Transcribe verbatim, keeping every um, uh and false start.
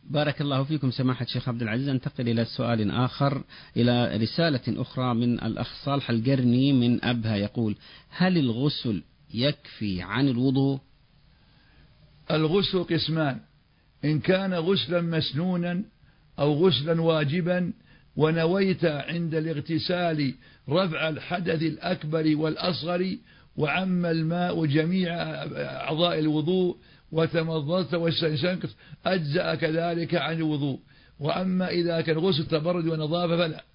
بارك الله فيكم سماحة الشيخ عبد العزيز. انتقل إلى سؤال آخر، إلى رسالة أخرى من الأخ صالح القرني من أبها، يقول: هل الغسل يكفي عن الوضوء؟ الغسل قسمان: إن كان غسلا مسنونا أو غسلا واجبا ونويت عند الاغتسال رفع الحدث الأكبر والأصغر وعم الماء جميع أعضاء الوضوء وتمضضت واستنشقت أجزأ كذلك عن الوضوء. وأما إذا كان غسل تبرد ونظافة فلا.